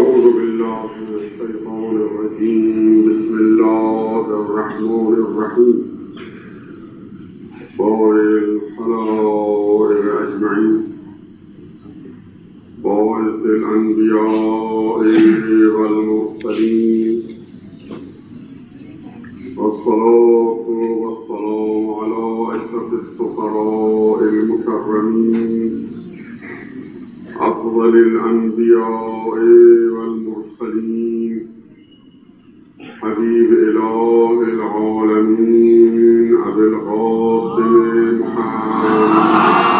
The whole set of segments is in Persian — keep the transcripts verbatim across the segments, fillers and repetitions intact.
أعوذ بالله من الشيطان الرجيم. بسم الله الرحمن الرحيم. بارئ الخلائق أجمعين، باعث الأنبياء والمرسلين، والصلاة والسلام على أشرف السفراء المكرمين، أفضل الأنبياء والمرسلين، حبيب إله العالمين أبي القاسم محمد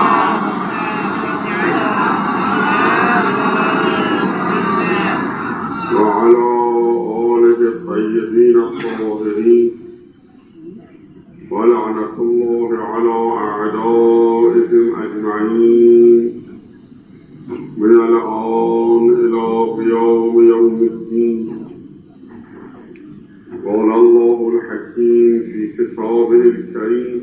وعلى آله الطيبين الطاهرين، ولعنة الله على أعدائهم أجمعين من الآن إلى قيام يوم الدين. قال الله الحكيم في كتابه الكريم: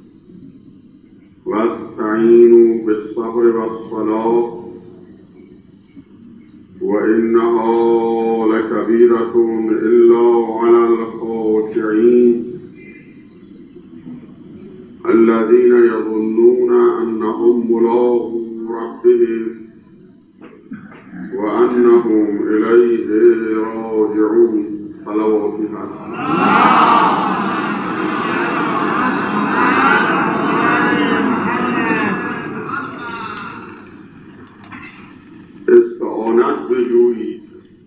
واستعينوا بالصبر والصلاة وإنها لكبيرة إلا على الخاشعين الذين يظنون أنهم ملاقو ربهم وأنهم إليه راجعون. صلواتها. استعانت بجویید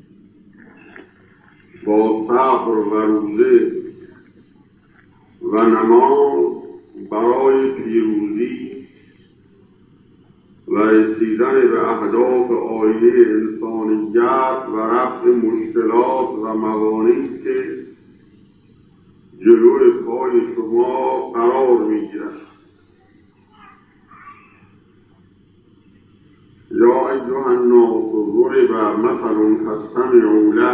با صبر و روزه و نماز برای پیروزی و رسیدن به اهداف عالی انسانیت و رفع مشکلات و موانعی که جلوی پای شما قرار میگیرد. یا ایها الناس ضرب مثل فاستمعوا له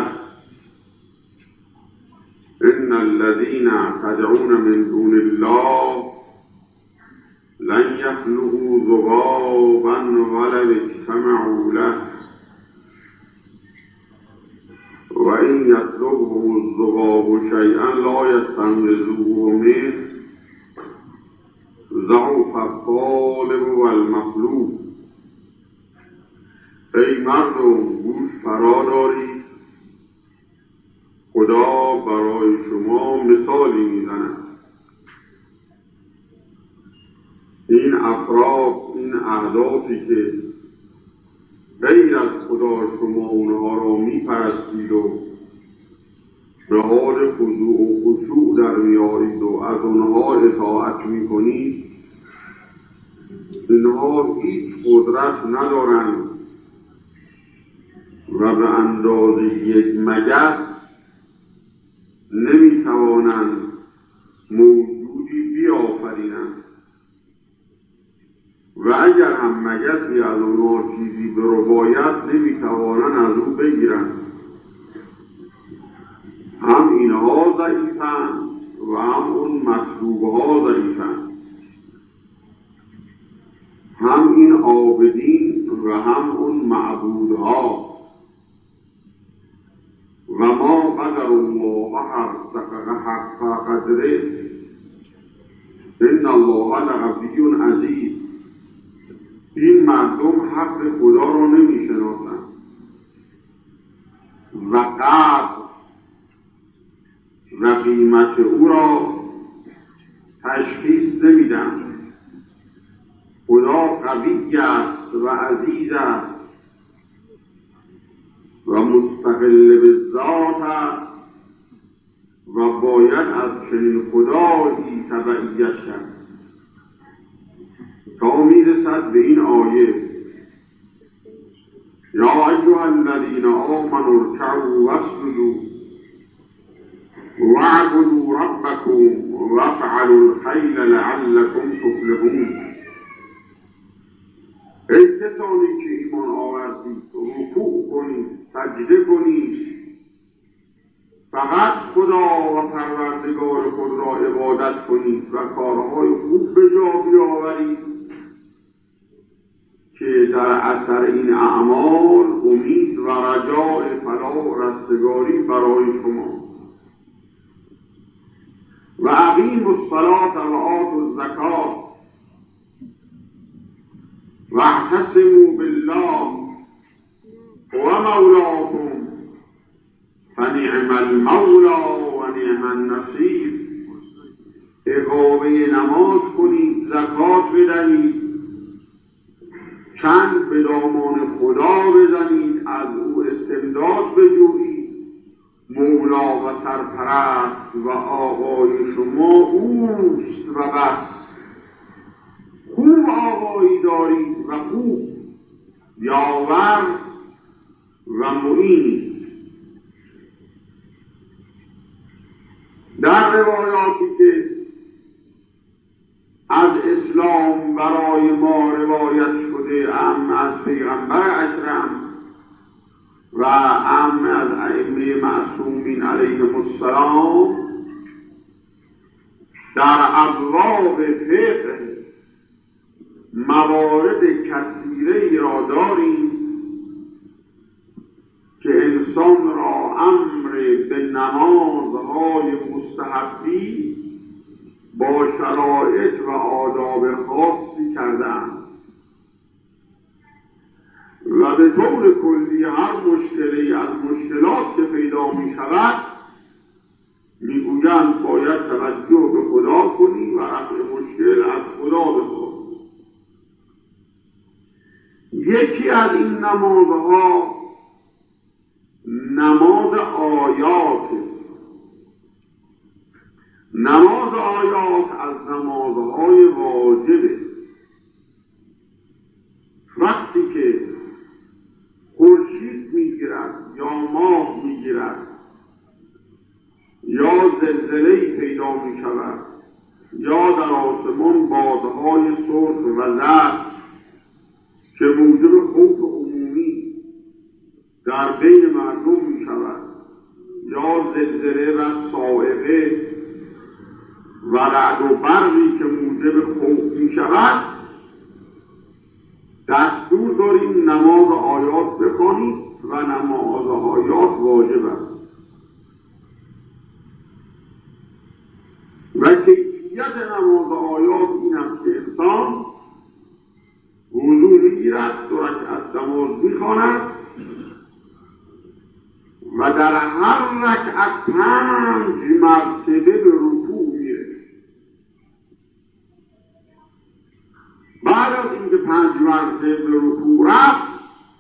ان الذين تدعون من دون الله لن يخلقوا ذبابا ولو اجتمعوا له وإن يطلبهم الذباب شيئا لا يستنقذوه منه ضعف الطالب والمطلوب. ای مردم گوش فرا دارید، خدا برای شما مثالی میزند. این افراد، این اهدافی که غیر از خدا شما اونها را میپرستید و به حال خضوع و خشوع در میارید و از اونها اطاعت میکنید، اینها هیچ قدرت ندارند و به اندازه یک مگس نمیتوانند موجودی بیافرینند و اگر هم مگسی از اونها چیزی برباید نمیتوانند از او بگیرند. هم اینها ضعیفند و هم اون مطلوبها ضعیفند، هم این عابدین و هم اون معبودها. و ما قدر الله حق قدره ان الله لقوی عزیز. این مردم حق خدا را نمی شناسند و قدر و قیمت او را تشخیص نمیدن. خدا قوی است و عزیز است و مستقل به ذات است و باید از چنین خدایی تبعیت کرد تا میرسد به این آیه: یا ایها الذین آمنوا ارکعوا واسجدوا واعبدوا ربکم وافعلوا الخیر لعلکم تفلحون. ای کسانی که ایمان آوردید، رکوع کنید، سجده کنید، فقط خدا و پروردگار خود را عبادت کنید و کارهای خوب به جا بیاورید که در اثر این اعمال امید و رجای برای شما. و اقیموا الصلاة و آتوا الزکات و اعتصموا بالله هو مولاکم فنعم المولا و نعم النصیر. اقامه نماز کنید، زکات بدهید، چند به دامان خدا بزنید، از او استمداد بجویید. مولا و سرپرست و آقای شما اوست و بس. خوب آقایی دارید و خوب یاور و معین. در روایاتی که از اسلام برای ما روایت شده، ام از پیغمبر اکرم و ام از ائمه معصومین علیهم السلام، در ابواب فقه موارد کثیره را داریم که انسان را امر به نمازهای مستحبی با شرایط و آداب خاصی کردند و به طور کلی هر مشکلی از مشکلات که پیدا می شود میگویند باید توجه به خدا کنی و رفع مشکل از خدا بخواه. یکی از این نمازها نماز آیات. نماز آیات از نمازهای واجبه. وقتی که خورشید میگیرد یا ماه میگیرد یا زلزله‌ای پیدا میشود یا در آسمان بادهای سرخ و زرد که موجب خوف عمومی در بین مردم میشود یا زلزله و صاعقه و رعد و برقی که موجب خوف میشود، دستور داریم نماز آیات بخوانید و نماز آیات واجب است. و کیفیت نماز آیات این است که انسان وضو میگیرد، دو رکعت نماز میخواند و در هر رکعت پنج مرتبه به رکوع میره. بعد از اینکه پنج مرتبه به رکوع رفت،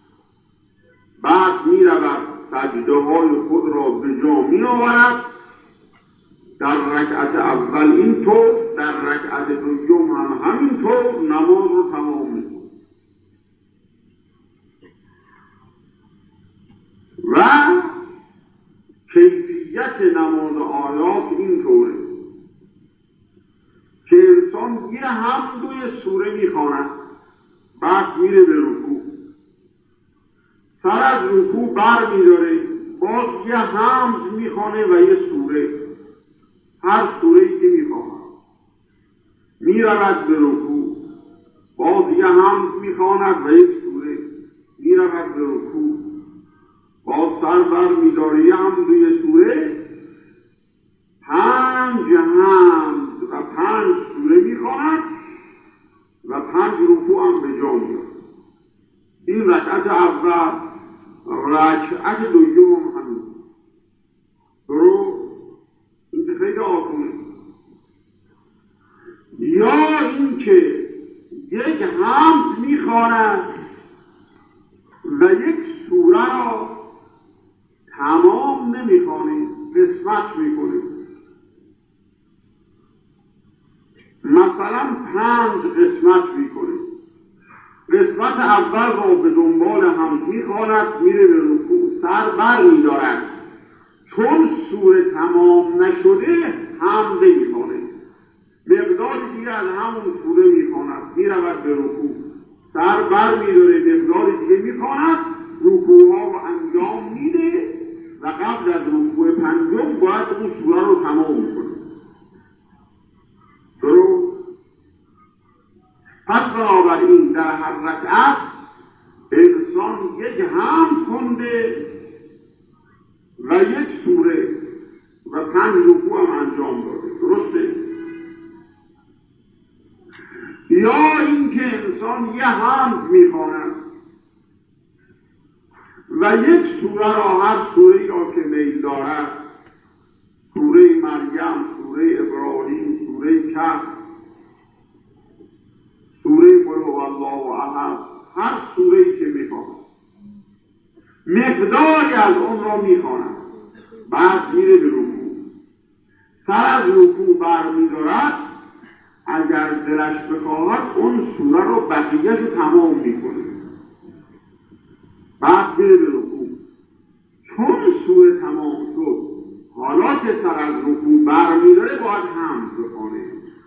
بعد میرود سجده های خود را به جا میآورد. در رکعت اول اینطور، در رکعت دوم هم همینطور نماز رو تمام میکنه. و کیفیت نماز آیات اینطوره که انسان یه هم دوی سوره میخواند، بعد میره به رکوع، سر از رکوع بر میداره، باز یه هم میخوانه و یه سوره، هر سوره‌ای که میخواند، میرود به رکوع، باز یه هم میخواند و یک سوره، میرود به رکوع، باز سر بر میداره یه هم دوی سوره، پنج هم و پنج سوره میخواند و پنج رکوع هم به جا میاد. این رکعت اول، رکعت دوم همین درو. این خیلی آسونه. یا اینکه یک حمد میخواند و یک سوره را تمام نمیخوانه، قسمت میکنه. مثلا پنج قسمت میکنه. قسمت اول را به دنبال حمد میخواند، میره به رکوع، سر بر میدارد، چون سوره تمام نشده حمد نمیخوانه، مقداری دیگه از همون سوره میخواند، میرود به رکوع، سر بر میداره، مقداری دیگه میخواند، رکوعها رو انجام میده و قبل از رکوع پنجم باید اون سوره رو تمام میکنه. درست؟ پس بنابراین در هر رکعت انسان یک حمد کنده و یک انسان یه حمد میخواند و یک سوره را، هر سوره‌ای را که میل دارد، سوره مریم، سوره ابراهیم، سوره کهف، سوره قل هو الله احد، هر سوره‌ای که میخواند مقداری از اون را میخواند، بعد میره به رکوع. سر از رکوع برمیدارد، اگر دلش بخواهد اون سوره را بقیه‌اش رو تمام میکنه، بعد میره به رکوع. چون سوره تمام شد، حالا که سر از رکوع برمیداره باید حمد بخونه.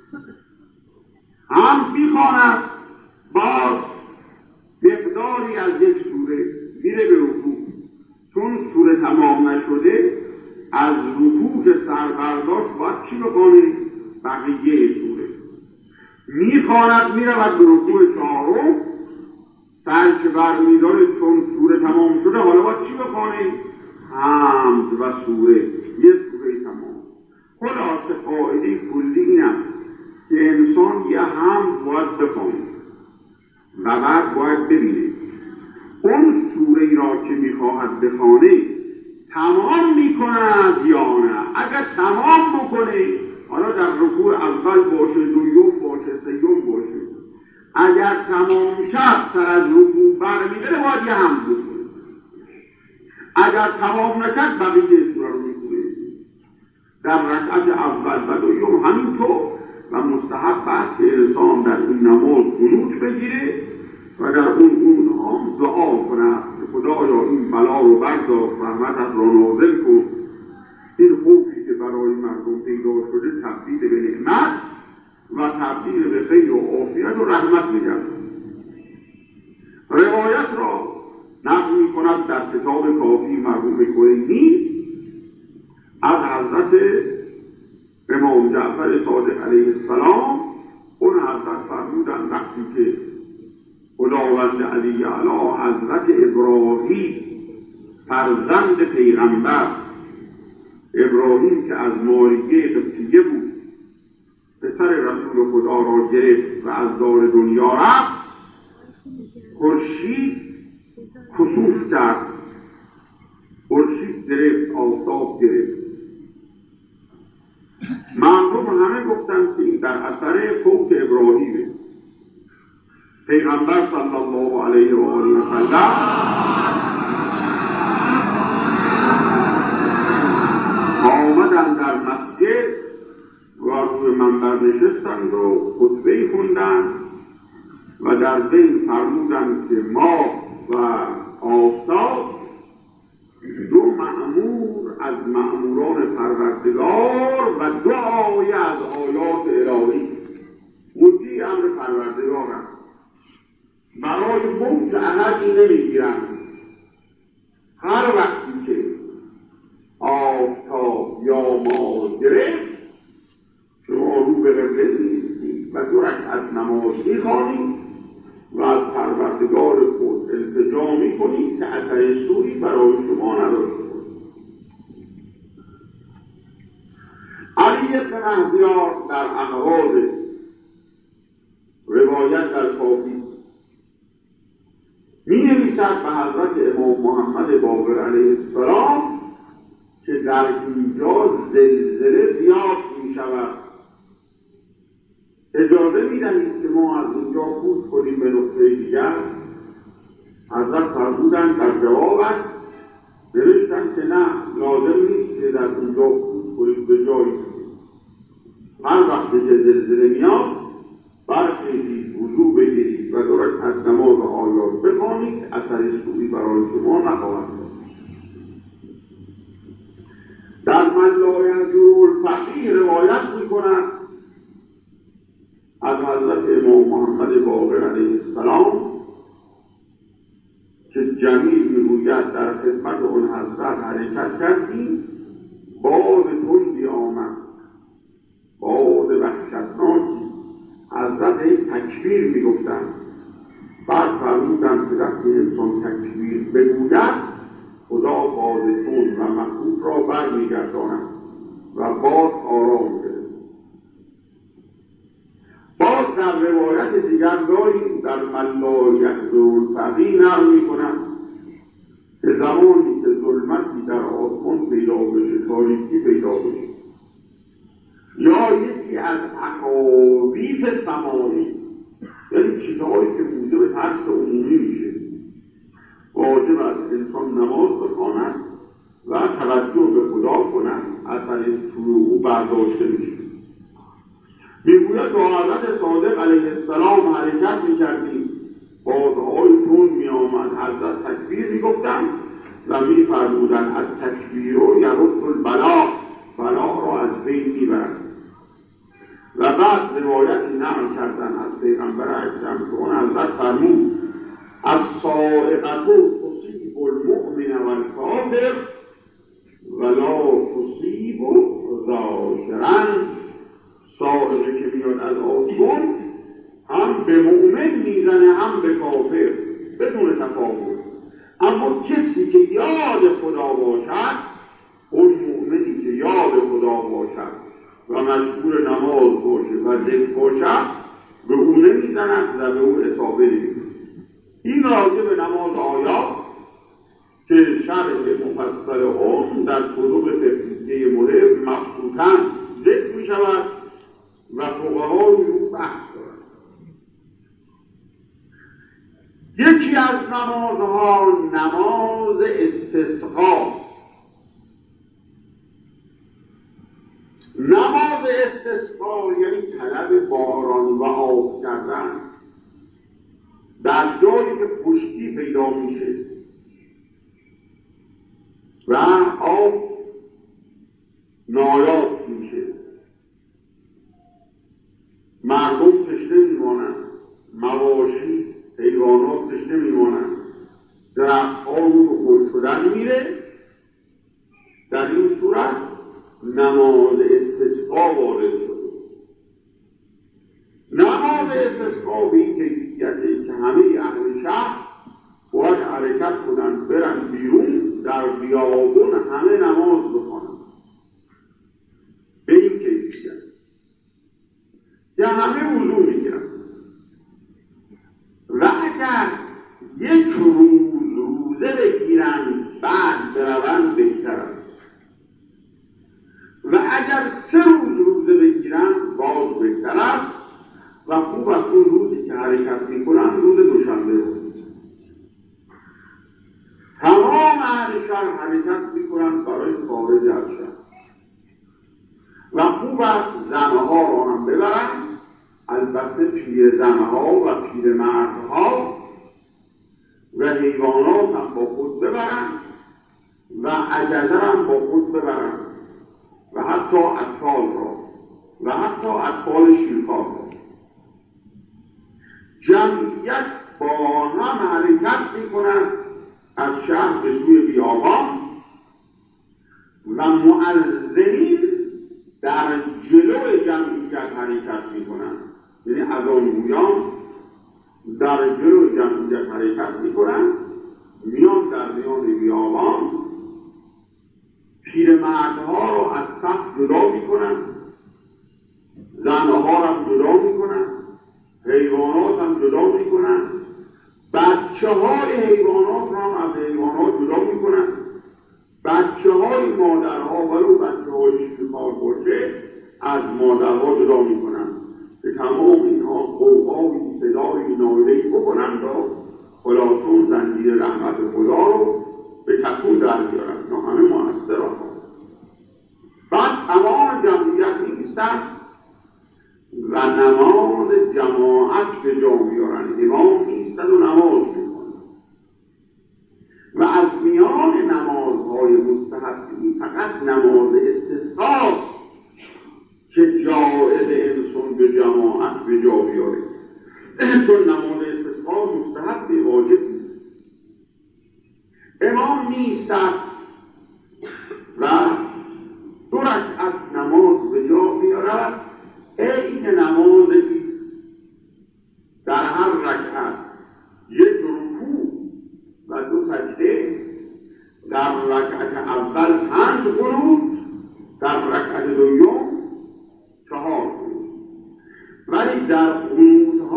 حمد میخواند، باز مقداری از یک سوره میره به رکوع. چون سوره تمام نشده، از رکوع که سر برداشت باید چی بخونه؟ بقیه سوره میخواند، میرود به رکوع چهارم. سر که برمیداره، چون سوره تمام شده، حالا باید چی بخونه؟ حمد و سوره، یه سوره تمام. خلاصه قاعده کلی اینم که انسان یه حمد باید بخونه و بعد باید ببینه اون سوره را که میخواهد بخونه تمام میکند یا نه. اگر تمام بکنه، حالا در رکوع اول باشه، دوم باشه، سوم باشه، اگر تمام شد سر از رکوع برمیداره باید یه حمد بکنه. اگر تمام نکرد بقیه سوره رو میکنه. در رکعت اول و دوم همینطور. و مستحب است که انسان در این نماز قنوت بگیره و در اون اون هم دعا کند که خدایا این بلا رو بردار، رحمتت را نازل کن، این خوفی که برای مردم پیدا شده تبدیل به نعمت و تبدیل به خیر و عافیت و رحمت نگردان. روایت را نقل می کند در کتاب کافی مرحوم کلینی از حضرت امام جعفر صادق علیه السلام. اون حضرت فرمودند وقتی که خداوند علی اعلی حضرت ابراهیم فرزند پیغمبر، ابراهیم که از ماریه قبطیه بود، پسر رسول خدا را گرفت و از دار دنیا رفت، خورشید کسوف کرد، خورشید گرفت، آفتاب گرفت. مردم همه گفتند که در اثر فوت ابراهیمه. پیغمبر صلی الله علیه و آله و سلم آمدند در مسجد و روی منبر نشستند و خطبه خوندند و در بین فرمودند که ما و آفتاب دو مأمور از مأموران پروردگار و دو آیه از آیات الهی مطیع امر پروردگارند. برای موت احدی نمیگیرند. هر وقتی که آفتاب یا ما گرفت، شما رو به قبله نیستید و دو رکعت نماز میخوانید و از پروردگار خود التجا میکنید که اثر سوئی برای شما نداشته باشد. علی بن احزیار در احواز روایت در کافی می نویسد به حضرت امام محمد باقر علیه السلام که در اینجا زلزله زیاد می شود، اجازه می دهید که ما از اینجا کوچ کنیم به نقطه دیگر. حضرت فرمودند در جوابش نوشتند که نه، لازم نیست که در اینجا کوچ کنیم به جایی. هر وقت که زلزله میاد برخیزید، وضو بگیرید و درست از نماز آیات بخوانید، اثر سوئی برای شما نخواهد داشت. در من لا ینظر الفقیه روایت میکند از حضرت امام محمد باقر علیه السلام که جمیل میگوید در خدمت اون حضرت حرکت کردیم، باد تندی آمد، باد وحشتناکی. حضرت این تکبیر میگفتند. بعد فرمودند که وقتی انسان تکبیر بگوید خدا باد تند و مخوف را بر میگرداند و باد آرام گرفت. باز در روایت دیگر داریم در ملایت ذوالفقی نقل می‌کنم که زمانی که ظلمتی در آسمان پیدا بشه، تاریکی پیدا بشه، یا یکی از اکاویف سمایی، یعنی چیزهایی که موجب ترس عمومی میشه، واجب است انسان نماز بخواند و توجه به خدا کند، اثر طلوع او برداشته میشه. میگوید با حضرت صادق علیه السلام حرکت میکردیم، بادهای تون میآمد، حضرت تکبیر میگفتند و میفرمودند از تکبیر و یرد البلا، بلا را از بین میبرد. و بعد روایتی نقل کردن از پیغمبر اکرم که اون حضرت فرمود از صاعقه تصیب المؤمن و الکافر ولا تصیب ظاهرا. صاعقه که میاد از آسمان هم به مؤمن میزنه هم به کافر بدون تفاوت، اما کسی که یاد خدا باشد، اون مؤمنی که یاد خدا باشد و مشغول نماز باشه و ذکر باشد، به او نمیزند و به او اصابه نمیزند. این راجع به نماز آیات که شرح مفصل اون در کتب فقهیه مهم مخصوصاً ذکر می شود و فقها رو بحث دارد. یکی از نمازها نماز استسقا. نماز استسقا یعنی طلب باران و آب کردن در جایی که خشکی پیدا میشه و آب نایاب میشه، مردم تشنه میمانند، مواشی حیوانات تشنه میمانند، درخت‌ها رو به خشک شدن میره. در این صورت نماز استسقا وارد شده. نماز استسقا به این کیفیته که همه اهل شهر باید حرکت کنند، برن بیرون در بیابون همه نماز بخوانند. به این کیفیت که همه وضو میگیرن. و اگر یک روز روزه بگیرن بعد بروند بهتر است، و اگر سه روز روزه بگیرن باز بهتر است و خوب از اون روزی که حرکت میکنن روز دوشنبه بود. تمام اهل شهر حرکت میکنن برای خارج از شهر و خوب است زنها را هم ببرن، البته پیر زنها و پیر مردها و حیوانات هم با خود ببرن و عجله هم با خود ببرن و حتی اطفال را و حتی اطفال شیرخوار را. جمعیت با هم حرکت میکنند از شهر به سوی بیابان و مؤذنین در جلو جمعیت حرکت میکنند، یعنی اذانگویان در جلو جمعیت حرکت میکنند، میان در میان بیابان، پیرمردها را از صف جدا میکنند، زنها را جدا میکنند، حیوانات هم جدا میکنند، بچه های حیوانات هم از حیوانات جدا میکنند، بچه های مادرها ولو بچه های شیرخوار باشه از مادرها جدا میکنند که تمام اینها قوقایی صدای ناله‌ای بکنند و خلاصون زنجیر رحمت خدا رو به تکون در بیارند. اینا همه مؤثرات هست. بعد تمام جمعیت نیستند و نماز جماعت به جا میارند. امام نیستند و نماز میکنند و از میان نمازهای مستحبی فقط نماز استسقا که جایز انسان به جماعت به جا بیاره، چون نماز استسقا مستحب واجب نیست. امام نیستند و دو رکعت نماز به جا بیارد، این نمازی در هر رکعت یک رکوع و دو سجده، در رکعت اول پنج قنوت، در رکعت دوم چهار قنوت. ولی در قنوت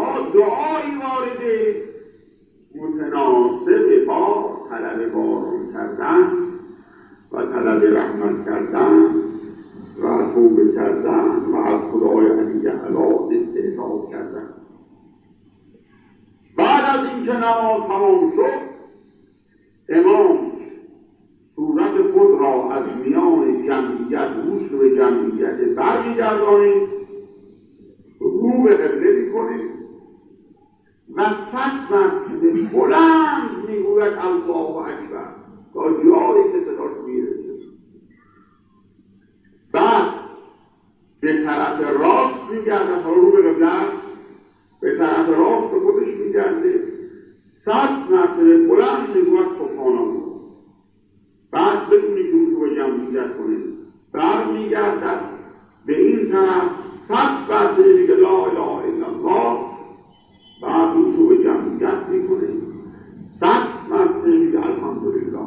متناسب با طلب باران کردن و طلب رحمت کردن و توبه کردن و از خدای علی اعلی استحقاق کردن. بعد از اینکه نماز تمام شد، امام صورت خود را از میان جمعیت روش رو به جمعیت برمیگردانید، رو به قبله میکنید و صد مرتبه بلند میگوید الله اکبر تا جایی که صداش میرسه. بعد به طرف راست میگرده، تا رو به قبله به طرف راست به خودش میگرده، صد مرتبه بلند میگوید سبحان الله. بعد بدونی که رو به جمعیت کنید، برمیگردد به این طرف صد مرتبه میگه لا اله الا الله. بعد رو به جمعیت میکنه، صد مرتبه میگه الحمدلله.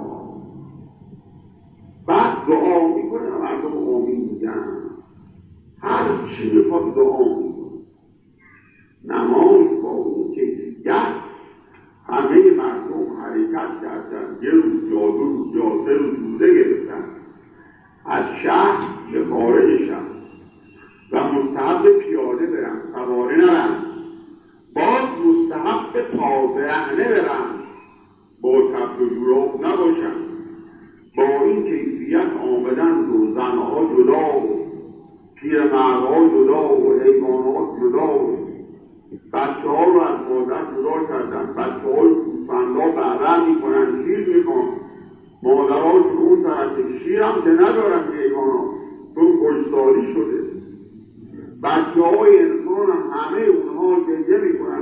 بعد دعا میکنه و مردم آمین میگن. هر چی میخواد دعا میکنه. نماز با اون کیفیت همه مردم حرکت کردن، یه روز یا دو روز یا سه روز روزه گرفتن، از شهر به خارج شهر و مستحب پیاده برن، سواره نرن، باز مستحب تابرهنه برن، با کفش و جوراب نباشن. با این کیفیت آمدن و زنها جدا و پیرمردها جدا و حیوانات جدا و بچه ها رو از مادر جدا کردن. بچه های گوسفندها بهره میکنن، شیر میخوان، مادرهاشون اون طرف شیر هم که ندارن حیوانات چون کشتاری شده. بچه های انسان هم همه اونها گریه میکنن،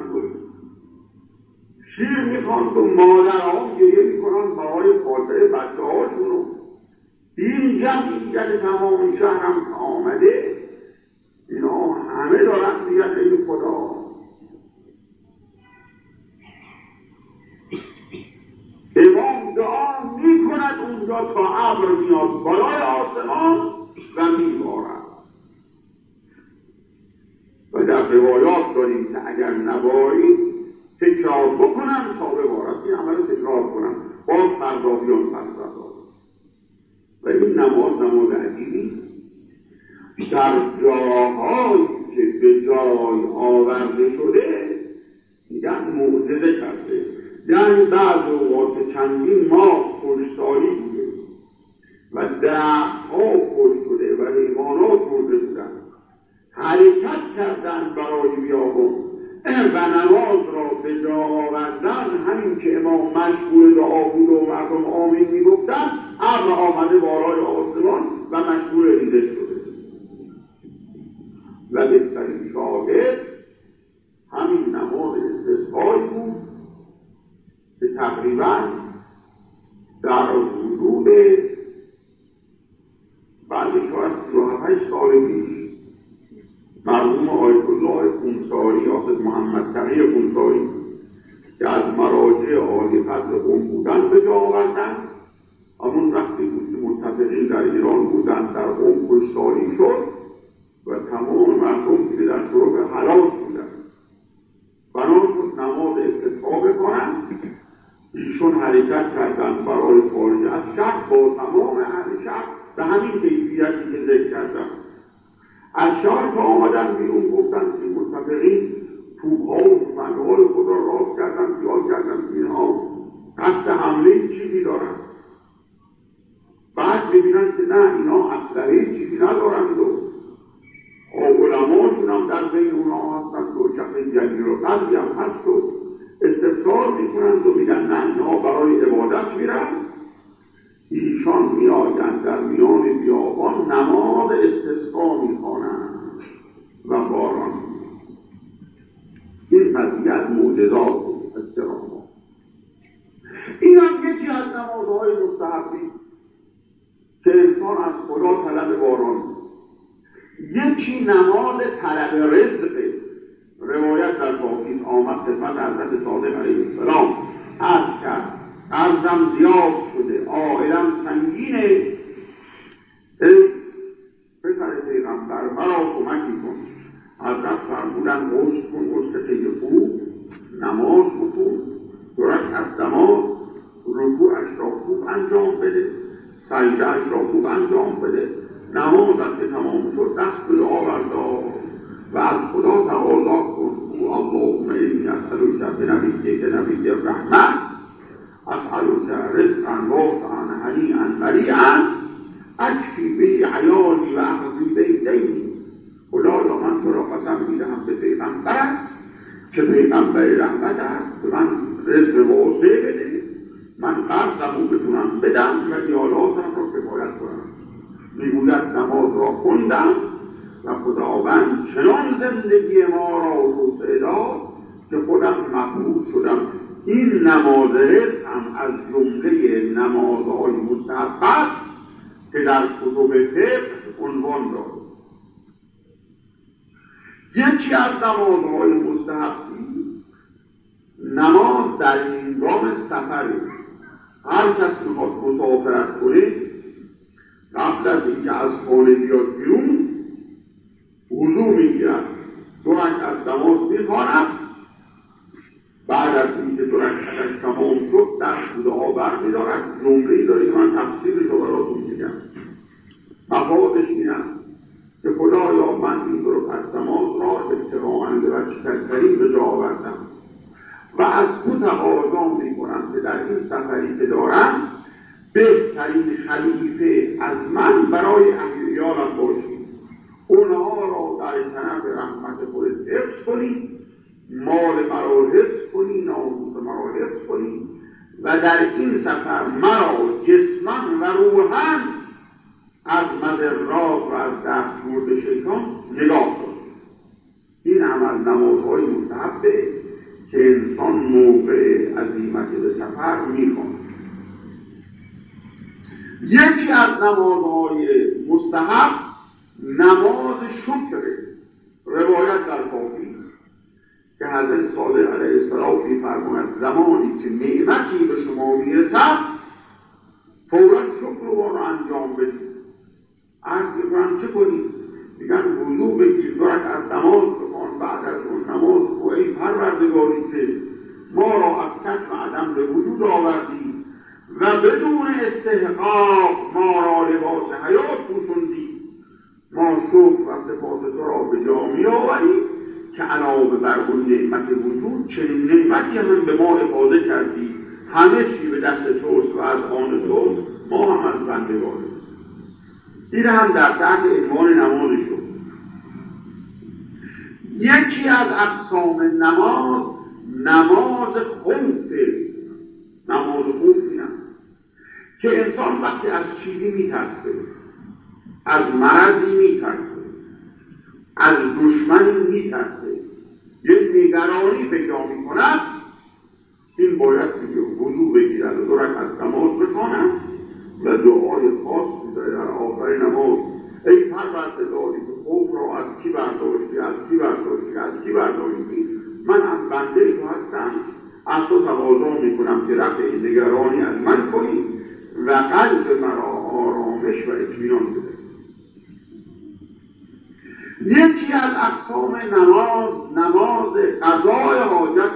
شیر میخوان و مادرها گریه میکنن برای خاطر بچه هاشون. این جمعیت تمام شهر هم آمده، اینا همه دارن میگن ای خدا. امام دعا میکند اونجا تا ابر میاد بالای آسمان و میبارد. و در روایات داریم که اگر نبارید تکرار بکنم تا ببارد. این عمل تکرار کنم باز فردا بیان فردا. و این نماز نماز عجیبی در جاهایی که به جای آورده شده میگن معجزه کرده. یعنی بعض اوقات چندین ماه کشتاری بوده و درختها خشک شده و حیوانات مرده بودن، حرکت کردن برای بیابان و نماز را به جا آوردن. همین که امام مشغول دعا بود و مردم آمین میگفتن، ابر آمده بالای آسمان و مشغول ریزش شده. و بهترین شاهد همین نماز استسقایی بود که تقریبا در حدود بعد شاید سی و هفت سال پیش مرحوم آیت الله خونساری، آقای محمد تقی خونساری که از مراجع عالی قدر قم بودن به جا آوردن. همون وقتی بود که متفقین در ایران بودن در قم کشتاری شد و تمام مردم که در شروع حلاک بودن، بنا شد نماز استسقا بکنن. ایشون حرکت کردن برای خارج از شهر با تمام اهل شهر به همین کیفیتی که ذکر کردن. از شهر که آمدن بیرون گفتن که متفقین توبها و تفنگهای خود را راست کردن، خیال کردن که اینها قصد حمله چیزی دارن. بعد ببینن که نه، اینا اسلحه چیزی ندارند و علماشون هم در بین اونها هستند و شخص جلیل و قدری هم هست و استفسار میکنند و میگن نه، اینا برای عبادت میرن. ایشان میآیند در میان بیابان نماز استسقا میخوانند و باران. این قضیه از معجزات و استقامات. این هم یکی از نمازهای مستحبی که انسان از خدا طلب باران. یکی نماز طلب رزق. روایت در باقی آمد خدمت حضرت صادق علیه السلام عرض کرد ارزم زیاد شده، عائلم سنگینه، ای پسر پیغمبر مرا کمکی کن. حضرت فرمودن غسل کن، غسل خیلی خوب، نماز انجام بده، سجده‌اش را خوب انجام بده، نمازت که تمام شد دست به دعا بردار و از خدا تقاضا کن او اللهم انی اسألک بنبیک نبی الرحمت اسألک رزقا واسعا هنیئا مریعا اکفی به عیالی و اقضی به دینی. خدایا من تو را قسم میدهم به پیغمبرت که پیغمبر رحمت است، به من رزق واسع بده، من قرضم رو بتونم بدم و ایالاتم را کفایت کنم. میگوید نماز را خوندم و خداوند چنان زندگی ما را توسعه داد که خودم مبهوت شدم. این نماز رزق هم از جمله نمازهای مستحب است که در کتب فقه عنوان دارد. یکی از نمازهای مستحبی نماز در هنگام سفر. هر کس میخواد مسافرت کنه قبل از اینکه از خانه بیاد بیرون وضو میگیرد، دو رکعت نماز میخواند، بعد از اینکه دو رکعتش تمام شد دست به دعا برمیدارد. جمله‌ای داره که من تفسیرش رو براتون میگم. مفادش این است که خدایا من این دو رکعت نماز را ابتداءً و وجه‌الکریم به جا آوردم و از تو تقاضا میکنم که در این سفری که دارم بهترین خلیفه از من برای اهلیانم باشی، اونها را در طرف رحمت خودت حفظ کنی، مال مرا حفظ کنی، ناموس مرا حفظ کنی و در این سفر مرا جسماً و روحاً از مضرات و از دستورد شیطان نگاه کن. این عمل نمازهای مستحبه که انسان موقع عزیمت به سفر میخواند. یکی از نمازهای مستحب نماز شکر. روایت در کافی که حضرت صادق علیه السلام می‌فرماید زمانی که نعمتی به شما میرسد فوراً شکر رو انجام بدید. عرض می‌کنم چه کنید؟ میگن وضو بگیر، دو رکعت نماز بخوان، بعد از اون نماز گو ای پروردگاری که ما را از کشف عدم به وجود آوردی و بدون استحقاق ما را لباس حیات پوشوندی، ما شکر و صفات تو را به جا می‌آوریم که علاوه بر اون نعمت وجود چنین نعمتی هم به ما افاضه کردی، همه چی به دست توست و از آن توست، ما هم از بندگانیم. این هم در تحت عنوان نماز شد. یکی از اقسام نماز نماز خوف. نماز خوف اینه که انسان وقتی از چیزی میترسه، از مرضی میترسه، از دشمنی میترسه، یک نگرانی پیدا میکند، این باید که وضو بگیرد و دو رکعت نماز بخواند و دعای خاص می‌داره در آخر نماز. ای پروردگاری که خوف را از کی برداشتی، از کی برداشتی، از کی برداشتی، من از بنده تو هستم، از تو تقاضا میکنم که رفع این نگرانی از من کنی و قلب مرا آرامش و اطمینان بده. یکی از اقسام نماز نماز قضای حاجت.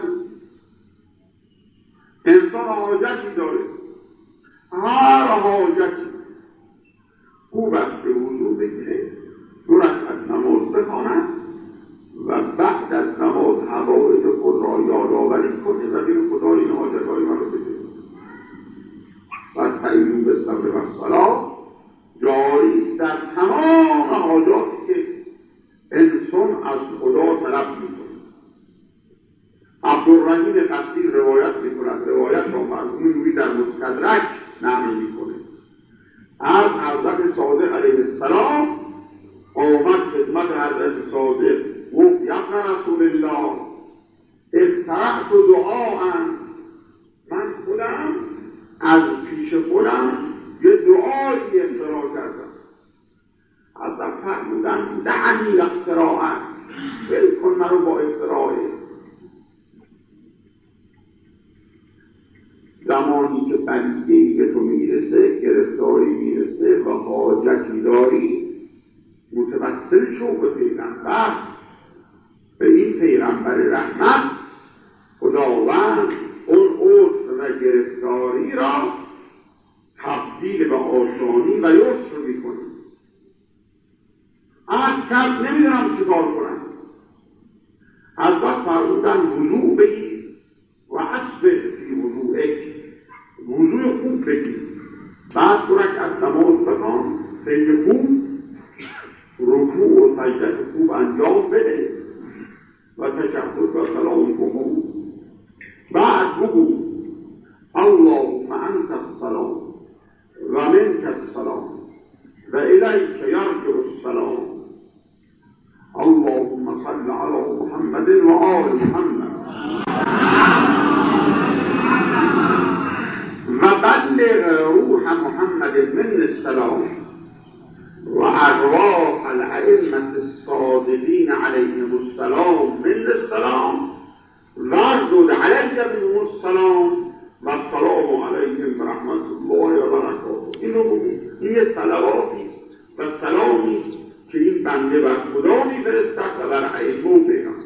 انسان حاجتی داره، هر حاجتی خوب است که وضو بگیره، دو رکعت نماز بخواند و بعد از نماز حوائج خود را یادآوری کنه و بگه خدا این حاجتهای من رو بده. واستعینوا بالصبر والصلاة جاری در تمام حاجاتی که انسان از خدا طلب میکنه. عبدالرحیم قصیر روایت میکند، روایت را مرحوم نوری در مستدرک نقل میکنه، از حضرت صادق علیه السلام آمد خدمت حضرت صادق گفت یا رسول الله اخترعت دعاء، من خودم از پیش خودم یه دعایی اختراع کردم. حضرت فرمودن دعنی اختراعا، ول کن منو با اختراعه. زمانی که بندگی به تو میرسه، گرفتاری میرسه و حاجتی داری، متوسل شو به پیغمبر، به این پیغمبر رحمت. خداوند اون عذر و گرفتاری را تبدیل به آسانی و یسر میکنه. از کس نمیدونم چه کار کنم. حضرت فرمودن وضوع بگیر و اسبق فی وضوعک، وضوع خوب بگیر، بعد دو رکعت نماز بخوان، خیلی خوب رکوع و سجده خوب انجام بده و تشهد و سلام بگو، بعد بگو اللهم انت السلام و منک السلام و الیک یرجع السلام، اللهم صل علی محمد و آل محمد و بلغ روح محمد من السلام و ارواح الائمة الصادقین علیهم السلام من السلام واردد علی منهم السلام و السلام علیهم و رحمت الله و برکاته. اینو بگو. این یه صلواتی و سلامی که این بنده بر خدا می‌فرستد و بر ائمه و پیغمبر.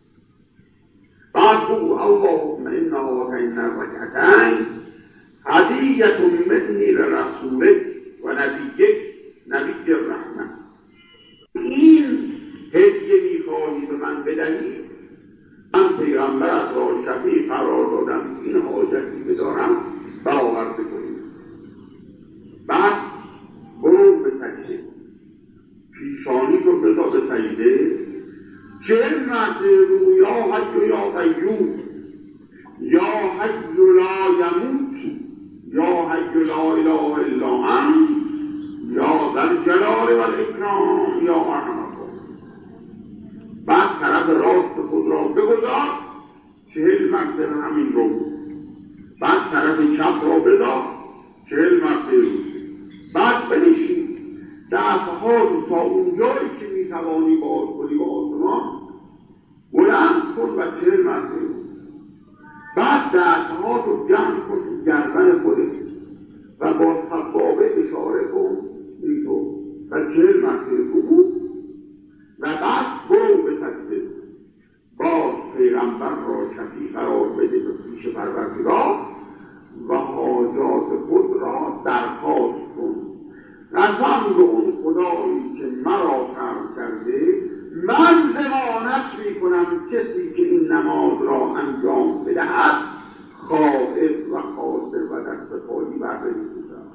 بعد بگو اللهم انا آتینا الرکعتین هدیة منی لرسولک و نبیک نبی الرحمة. این هدیه میخواهی به من بدهی، من پیغمبرت را شفیع قرار دادم، این حاجتی بدارم برآورده کنید. بعد برو به سجده، پیشانی رو بذار به سجده، چهل مرتبه بگو یا حی و یا قیوم، یا حی لا یموت، یا حی لا اله الا انت، یا ذا الجلال و الاکرام یا ارحم الراحمین. بعد طرف راست خود را بگذار، چهل مرتبه همین رو. بعد طرف چپ را بذار، چهل مرتبه. بعد بنشین، دستها رو تا اونجایی که میتوانی باز کنی به آسمان بلند کن و چهل مرتبه. بعد دستها رو جمع کن گردن خودت و با سبابه اشاره کن اینطور و چهل مرتبه بگو و بعد برو به سجده. باز پیغمبر را شفیع قرار بده به پیش پروردگار و حاجات خود را درخواست کن. قسم به اون خدایی که مرا خلق کرده، من ضمانت میکنم کسی که این نماز را انجام بدهد خائف و خاسر و دست خالی برداری می‌شود.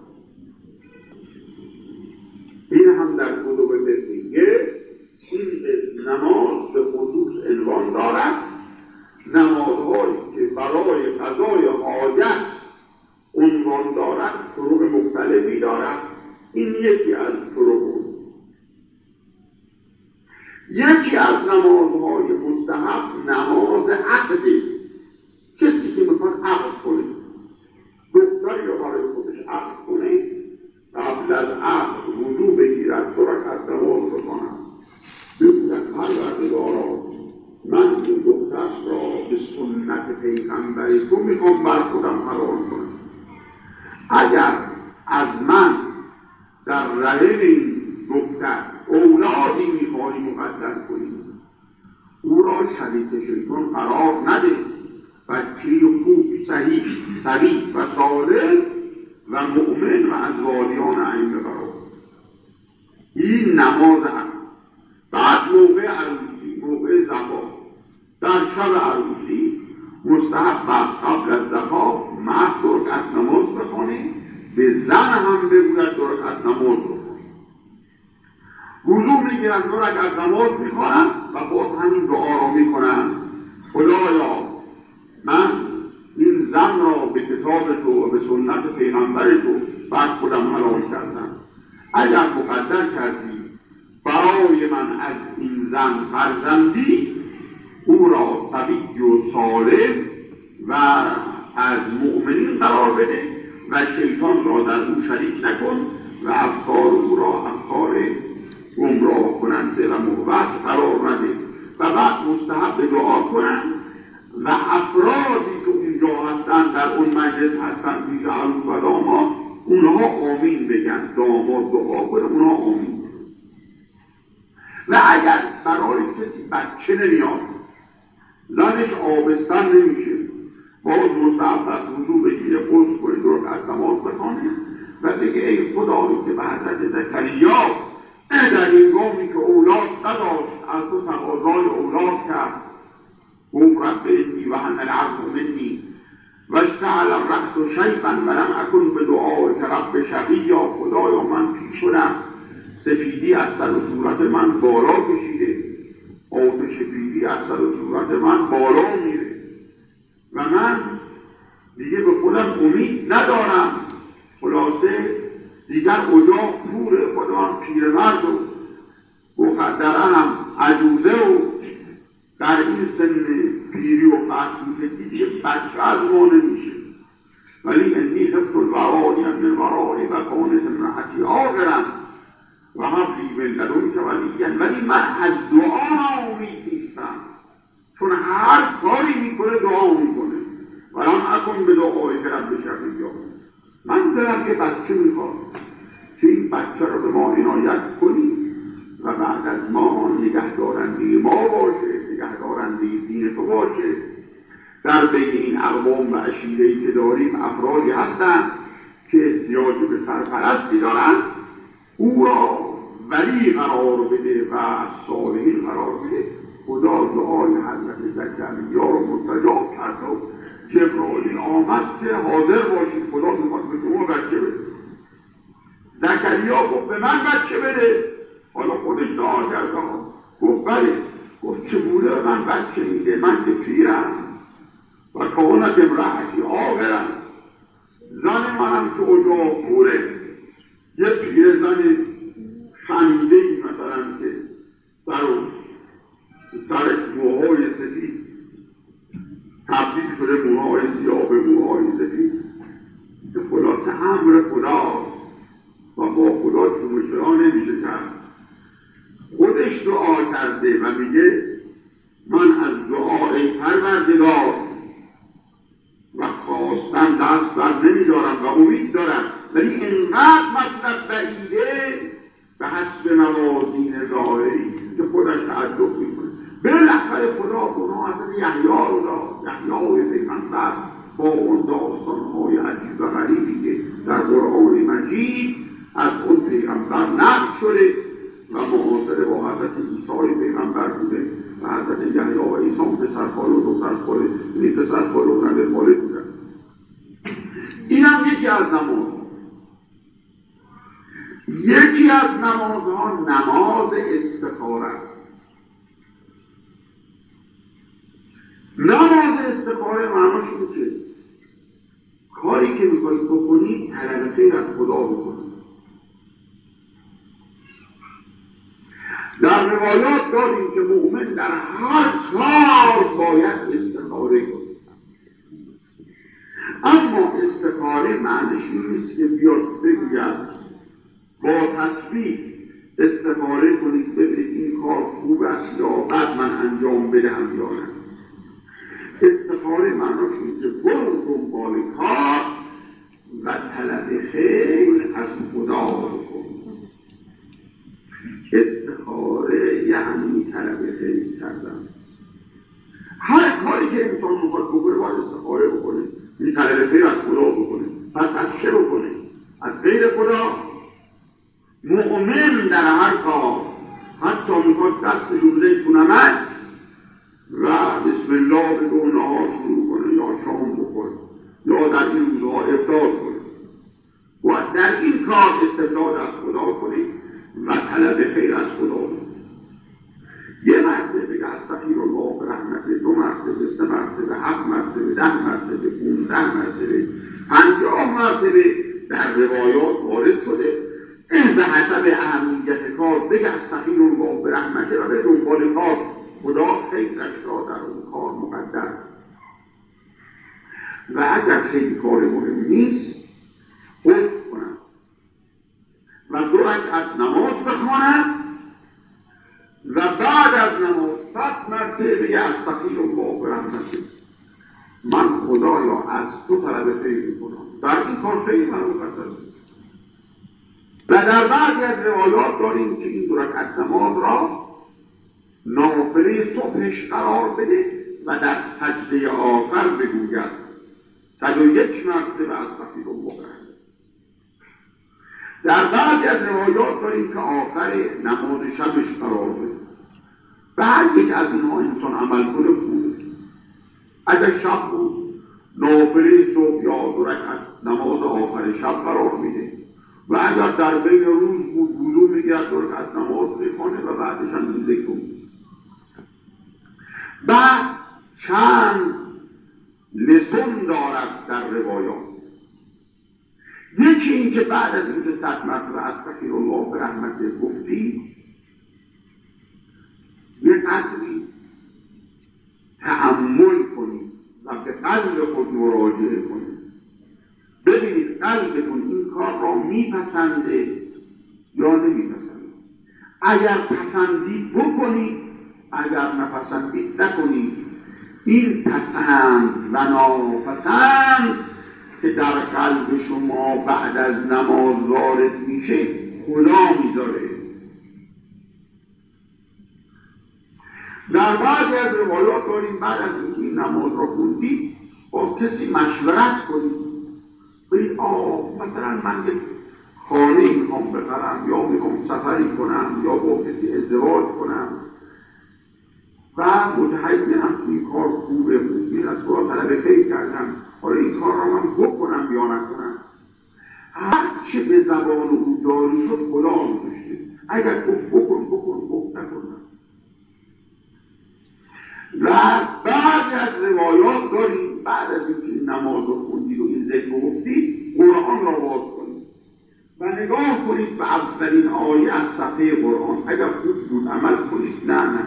این هم در کتب فقهیه این نماز به خصوص عنوان دارد نمازهایی که برای قضای حاجت عنوان دارد طرق مختلفی دارد. این یکی از طرق. یکی از نمازهای مستحب نماز عقدی. کسی که میخواد عقد کنه، دختری رو برای خودش عقد کنه، قبل از عقد وضو بگیرد، دو رکعت نماز بخواند، بگوید پروردگارا من این دختر را به سنت پیغمبر تو میخوام بر خودم حلال کنم. اگر از من در رحم این دختر اولادی میخواهی مقدر کنی، او را شریک شیطان قرار نده، بچه‌ی خوب صحیح صحیح و صالح و مؤمن و از والیان ائمه قرار. این نماز هست. بعد موقع عروسی، موقع زفاف، در شب عروسی مستحب است قبل از زفاف مرد دو رکعت نماز بخونه، به زن هم بگوید دو رکعت نماز بخونه. وضو میگیرن، دو رکعت نماز میخوانن و باز همین دعا را میکنن خدایا من این زن را به کتاب تو و به سنت پیغمبر تو بر خودم حلال کردم. اگر مقدر کردی برای من از این زن فرزندی، او را صبی و صالح و از مؤمنین قرار بده و شیطان را در او شریک نکن و افکار او را افکار گمراه کننده و موبت قرار نده. و بعد مستحب دعا کنن و افرادی که اونجا هستن، در اون مجلس هستن، پیش عروس و داماد، اونها آمین بگن. داماد دعا کنه، اونها آمین. و اگر برای کسی بچه نمیاد، زنش آبستن نمیشه، باز مستحب است وضو بگیره، غسل کنه، دو رکعت نماز بخونه و بگه بگه ای خدایی که به حضرت زکریا در این گامی که اولاد نداشت از تو تقاضای اولاد کرد، گفت رب انی وهن العظم منی واشتعل الرأس شیبا ولم اکن بدعائک رب شقیا. خدایا من پیر شدم، سفیدی از سر و صورت من بالا کشیده، آتش پیری از سر و صورت من بالا میره و من دیگه به خودم امید ندارم. خلاصه دیگر اجاق پوره، خودم پیرمرد و مقدره هم عجوزه و در این سن پیری و فرسوزگی دیگه بچه از ما نمیشه. ولی انی خفت الوعانی من ورای و کانت امرأتی عاقرا و هب لی من لدنک ولیا. ولی من از دعا امید نیستم، چون هر کاری میکنه دعا میکنه. ولم اکن به دعای رب شقیا. من دارم یه بچه میخوام که این بچه رو به ما عنایت کنی و بعد از ما نگهدارنده ما باشه، نگهدارنده دین تو باشه. در بین این اقوام و عشیره‌ای که داریم افرادی هستن که احتیاج به سرپرستی دارن، او را ولی قرار بده و صالحین قرار بده. خدا دعای حضرت زکریا رو مستجاب کرد و جبرائیل آمد که حاضر باشید، خدا میخواد به شما بچه بده. زکریا گفت به من بچه بده. حالا خودش دعا کرد، گفت بله. گفت چگونه من بچه میده؟ من که پیرم و کانت امرأتی عاقرا، زن منم که اجاق پوره، یه پیر زن خمیده ای مثلا که سر و سرش موهای سفید تبدیل شده موهای سیاه به موهای سفید. خلاصه امر خدا و با خدا چومشرا نمیشه کرد. خودش دعا کرده و میگه من از دعای پروردگار و خواستن دست بر نمیدارم و امید دارم، ولی اینقدر مطلب بعیده به حسب موازین ظاهری که خودش تعجب میکنه. بالاخره خدا گناه حضرت یحیی رو داد. یحیی پیغمبر با اون داستانهای عجیب و غریبی که در قرآن مجید از اون پیغمبر نقل شده و معاصر با حضرت عیسی پیغمبر بوده و حضرت یحیی و عیسی پسر خاله و دختر خاله، یعنی پسر خاله و پسر خاله بودن. این هم یکی از نماز. یکی از نمازها نماز استخاره. نماز استخاره معناش اینه که کاری که میخواید بکنید طلب خیر از خدا بکنید. در روایات داریم که مؤمن در هر کار باید استخاره کنید. اما استخاره معنیش نیست که بیاد بگوید با تسبیح استخاره کنید ببینید این کار خوب است یا بعد من انجام بدهم یا نه. استخاره معناش اینه که برو دنبال کار و طلب خیر از خدا بکن. استخاره یعنی طلب خیر کردن. هر کاری که انسان میخواد بکنه باید استخاره بکنه، این طلب خیر از خدا بکنه. پس از چه بکنه؟ از غیر خدا. مؤمن در هر کار حتی میخواد دست جمله کنمد و بسم الله به دو نهار شروع کنه یا شام بکنه یا در این روزها افطار کنه و در این کار استفاده از خدا کنه و طلب خیر از خدا کنه. یه مرتبه بگه استغفر الله به رحمته، دو مرتبه، سه مرتبه، هفت مرتبه، ده مرتبه، پونزده مرتبه، پنجاه مرتبه در روایات وارد شده. به حسب اهمیت کار بگه استغفر الله به رحمته و به دنبال کار، خدا خیرش را در اون کار مقدر. و اگر خیلی کار مهم نیست حفظ کنم و دو رکعت نماز بخواند و بعد از نماز صد مرتبه بگه استغفر الله به رحمته، من خدایا از تو طلب خیر میکنم. در این کار خیلی من مقدر است. و در بعضی از روایات داریم که این دو رکعت نماز را نافله صبحش قرار بده و در سجده آخر بگوید صد و یک مرتبه استغفر الله. در بعضی از روایات داریم که آخر نماز شبش قرار بده. به هر یک از اینها انسان عمل کنه خوبه. اگر شب بود نافله صبح یا دو رکعت نماز آخر شب قرار میده و اگر در بین روز بود وضو میگرد دو رکعت نماز میخونه و بعدش هم این ذکر میگه. بعد چند لسان دارد در روایات. یکی این که بعد از این که صد مرتبه استغفر الله به رحمت گفتی یه قدری تأمل کنید و به قلب خود مراجعه کنید، ببینید قلبتون این کار را میپسنده یا نمیپسنده. اگر پسندید بکنید، اگر نپسندید نکنید. این پسند و ناپسند که در قلب شما بعد از نماز وارد میشه خدا میذاره. در بعضی از روایات داریم بعد از اینکه این نماز را خوندید با کسی مشورت کنید، بگید آه مثلا من یک خانه میخوام بخرم یا میخوام سفری کنم یا با کسی ازدواج کنم و متحیرم که این کار خوبه، خوبی از خدا طلب خیر کردم، حالا این کار را من بکنم یا نکنم. هر چه به زبان او داری شد خدا میذاشته. اگر گفت بکن بکن گفت نکنم. و بعد از روایات داریم بعد از اینکه نماز رو خوندید و این ذکر گفتید قرآن را باز کنید و نگاه کنید به اولین آیه از صفحه قرآن. اگر خوب بود عمل کنید، نه نه.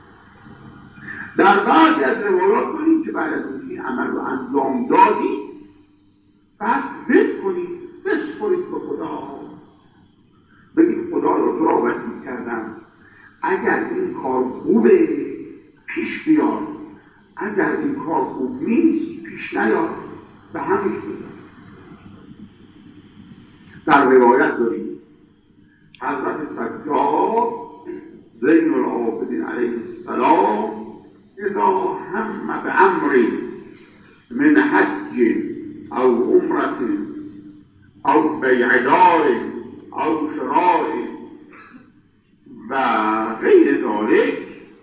در بعضی از روایات داریم که بعد از اینکه عمل رو انجام دادید بعد ذکر کنید، بسپرید به خدا، بگید خدا رو تو را وسیع کردم، اگر این کار خوبه پیش بیار، اگر این کار خوب نیست پیش نیار، به همش بزن. در روایت داریم حضرت سجاد زین العابدین علیه السلام اذا هم بامر من حج او عمرة او بیع دار او شراء و غیر ذلک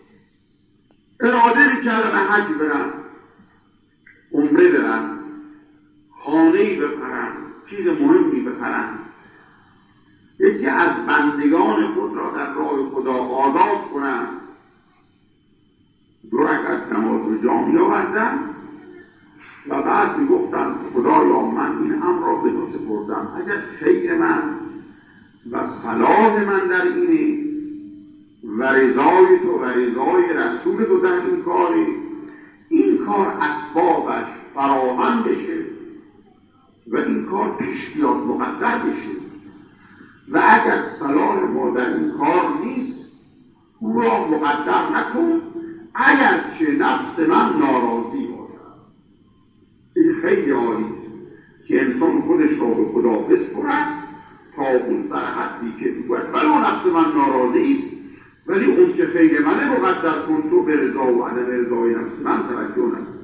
اراده میکردن حج برن، عمره برن، خانه‌ای بخرن، چیز مهمی بخرن، یکی از بندگان خود را در راه خدا آزاد کنن، دو رکعت نماز رو جا می‌آوردن و بعد میگفتن خدایا من این امر را به تو سپردم، اگر خیر من و صلاح من در اینه و رضای تو و رضای رسول تو در این کاری، این کار اسبابش فراهم بشه و این کار پیش بیاد مقدر بشه و اگر صلاح ما در این کار نیست او را مقدر نکن، اگر چه نفس من ناراضی باشد. این خیلی عالی که انسان خودش را به خدا بسپرد تا اون سر حدی که باید ولو نفس من ناراضی است ولی اون که خیر منه مقدر کن تو به رضا و عدم رضای نفس من توجه نکن.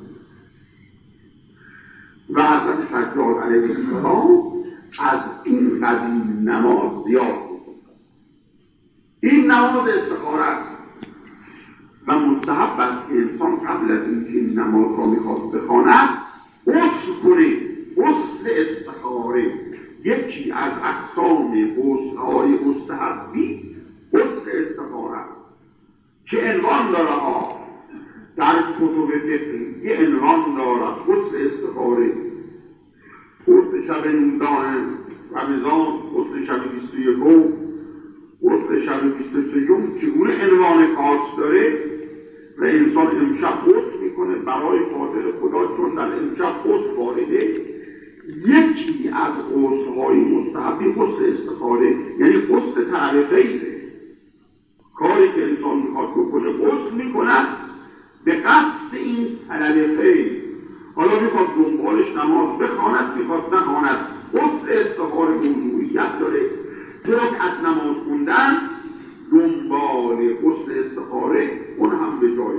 و حضرت سجاد علیه السلام از این قدیم نماز زیاد بود. این نماز استخاره است و مستحب است که انسان قبل از اینکه این نماز را میخواد بخواند غسل کنه. غسل استخاره یکی از اقسام غسل‌های مستحبی غسل استخاره که عنوان داره ها در کتب فقهی، یه عنوان دارد غسل استخاره، غسل شب نوزدهم رمضان، غسل شب بیست و یکم، غسل شب بیست و سوم، چگونه عنوان خاص داره و انسان امشب غسل میکنه برای خاطر خدا چون در امشب غسل وارده. یکی از غسل‌های مستحبی غسل استخاره یعنی غسل طلب خیره، کاری که انسان میخواد بکنه غسل میکند به قصد این طلب خیر. حالا میخواد دنبالش نماز بخواند میخواد نخواند، غسل استخاره موضوعیت داره، چرا که از نماز خوندن دنبال غسل استخاره اون هم به جای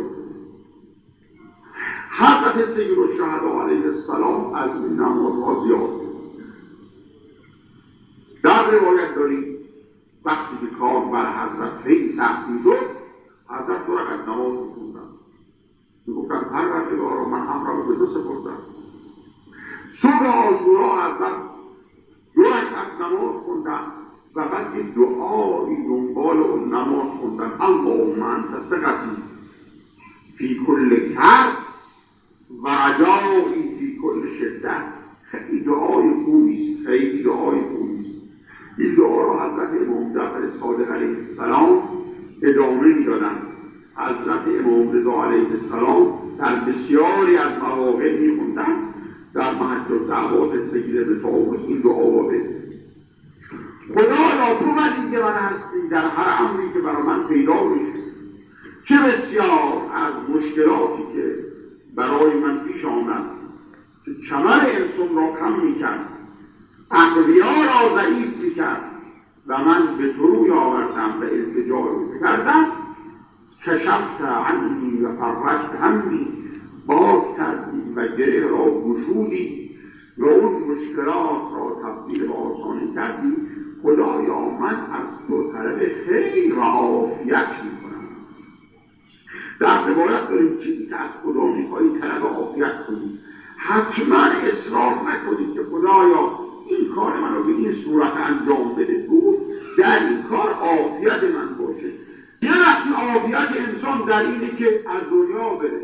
حضرت سید الشهدا علیه السلام از این نمازها زیاد. در در روایت داریم وقتی که کار بر حضرت خیلی سخت میشد، حضرت دو رکعت نماز می‌خوندن. میگفتن پروردگارا من امرم رو به تو سپردم. صبح عاشورا حضرت دو رکعت نماز خوندن و بعد یک دعایی دنبال اون نماز خوندن. اللهم انت ثقتی فی کل کرب و رجایی فی کل شدت. خیلی دعای خوبیست، خیلی دعای خوبیست. این دعا رو حضرت امام جعفر صادق علیه السلام ادامه می‌دادند. حضرت امام رضا علیه السلام در بسیاری از مواقع می‌خوندند. در محجة دعوات سید طاووس این دعا وارده: خدایا تو ولی من هستی در هر امری که برای من پیدا میشه، چه بسیار از مشکلاتی که برای من پیش آمد که کمر انسان را کم میکرد، اقویا را ضعیف میکرد و من به تو روی آوردم و التجا رو کردم، کشفت عنی و فرجت همین، باز کردی و گره را گشودی و اون مشکلات را تبدیل به آسانی کردی. خدایا من از تو طلب خیر و عافیت میکنم. در روایت داریم چیزی که از خدا میخوایی طلب عافیت کنید. حتما اصرار نکنید که خدایا این کار من رو به این صورت انجام بده، بود در این کار عافیت من باشه. یه وقتی عافیت انسان در اینه که از دنیا بره،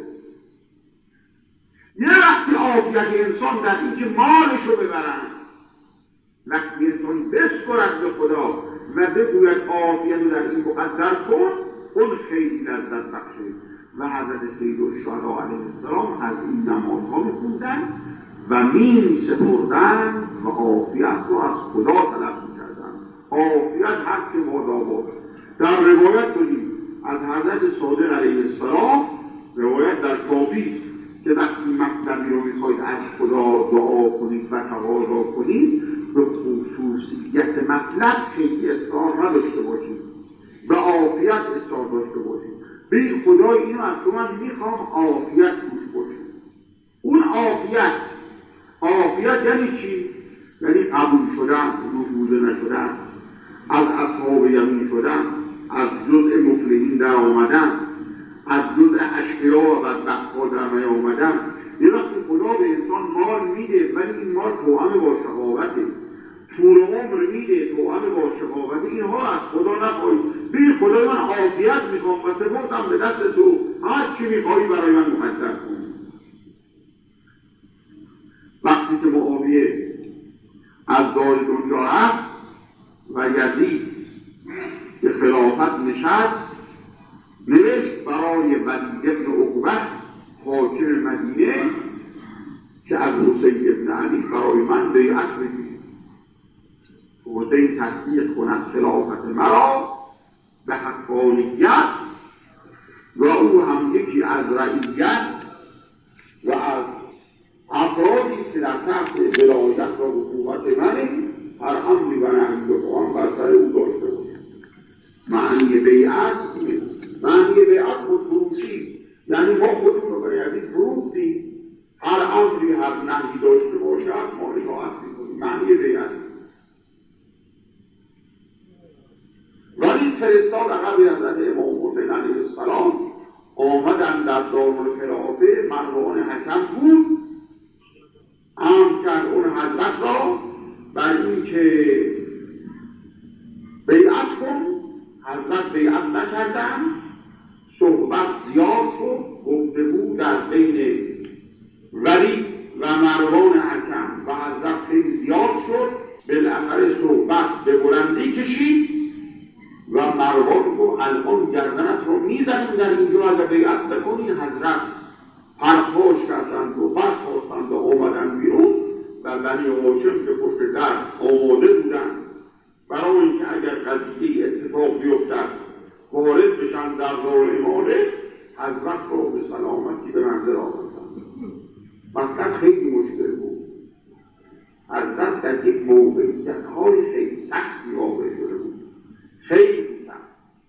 یه وقتی عافیت انسان در این که مالش رو ببرن. وقتی انسان بسپرد به خدا و بگوید عافیت رو در این مقدر کن، اون خیلی لذت بخشه. و حضرت سیدالشهدا علیه السلام از این نمازها می‌خوندن و می سپردن و عافیت رو از خدا طلب می‌کردن. عافیت هر چه مادام. در روایت داریم از حضرت صادق علیه السلام، روایت در کافی که وقتی مطلبی رو میخواید از خدا دعا کنید و تقاضا کنید، به خصوصیت مطلب خیلی اصرار نداشته باشید، به عافیت اصرار داشته باشید. بگید خدا اینو از تو من میخوام، عافیت توش باشه. اون عافیت عافیت یعنی چی؟ یعنی قبول شدن، رفوضه نشدن، از اصحاب یمین شدن، از جزء مفلحین در آمدن، از جزء اشقیا و بدبخت‌ها در نیامدن. یه وقتی خدا به انسان مال میده ولی این مال توأم با شقاوته، طول عمر میده توأم با شقاوته، اینها از خدا نخواهید. بگید خدای من عافیت میخوام و سپردم به دست تو، هر چی میخوایی برای من مقدر کن. وقتی که معاویه از دار دنیا رفت و یزید که خلافت نشست، نوشت برای ولید ابن عقبه حاکم مدینه که از حسین ابن علی برای من بیعت بگیرید، حسین تصدیق کند خلافت مرا به حقانیت و او هم یکی از رعیت و از افرادی که در تحت ولایت و حکومت منه، هر امری و نهی و قرآن بر سر او داشته باشه. معنی بیعت اینه. معنی بیعت خود فروشی، یعنی ما خودمون رو به یزید فروختیم، هر امری هر نهی داشته باشه از ما اطاعت می‌کنیم. معنی بیعت. ولی فرستاد عقب حضرت امام حسین علیه السلام آمدن در دارالخلافه. مروان حکم بود، امر کرد اون حضرت را بر این که بیعت کن. حضرت بیعت نکردن. صحبت زیاد شد، گفتگو در بین ولی و مروان حکم و حضرت خیلی زیاد شد. بالاخره صحبت به بلندی کشید و مروان گفت الان گردنت رو میزنیم در اینجا اگر بیعت بکنی. حضرت پرخاش کردند و برخواستند و آمدن بیرون و بنی هاشم که پشت در آماده بودند برای اینکه اگر قضیه اتفاق بیفتد وارد بشن در دار اماره، حضرت را به سلامتی به منزل آوردند. وقت خیلی مشکل بود. حضرت در یک موقعیت‌های خیلی سختی واقع شده بود، خیلی سخت.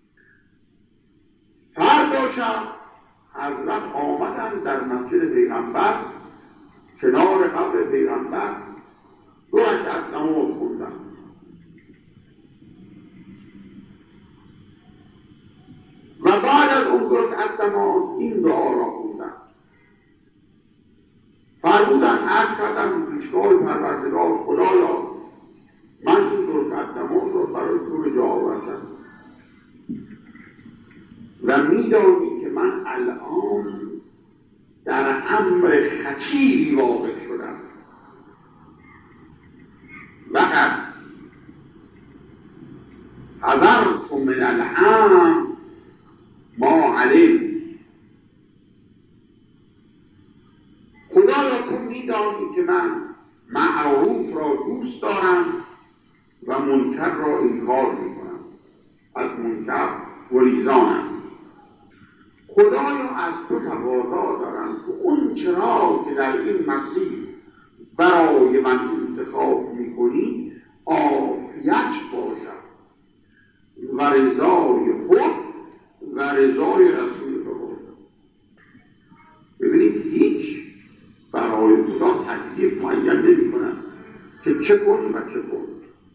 فردا شب حضرت آمدن در مسجد پیغمبر، کنار قبر پیغمبر دو رکعت نماز خوندن. ترک از نماز این دعا را خوندن. فرمودن عرض کردم پیشگاه پروردگار خدایا من این ترک از نماز را برای تو به جا آوردم و میدانی که من الان در امر خطیری واقع شدم. وقت حذرت من الهم ما علم. خدایا تو میدانی که من معروف را دوست دارم و منکر را انکار میکنم، از منکر گریزانم. خدایا از تو تقاضا دارم که اون چرا که در این مسیر برای من انتخاب میکنی عافیت باشد و رضای خود و رضای رسول تو باشد. ببینید هیچ برای خدا تکلیف معین نمی کنن که چه کن و چه کن.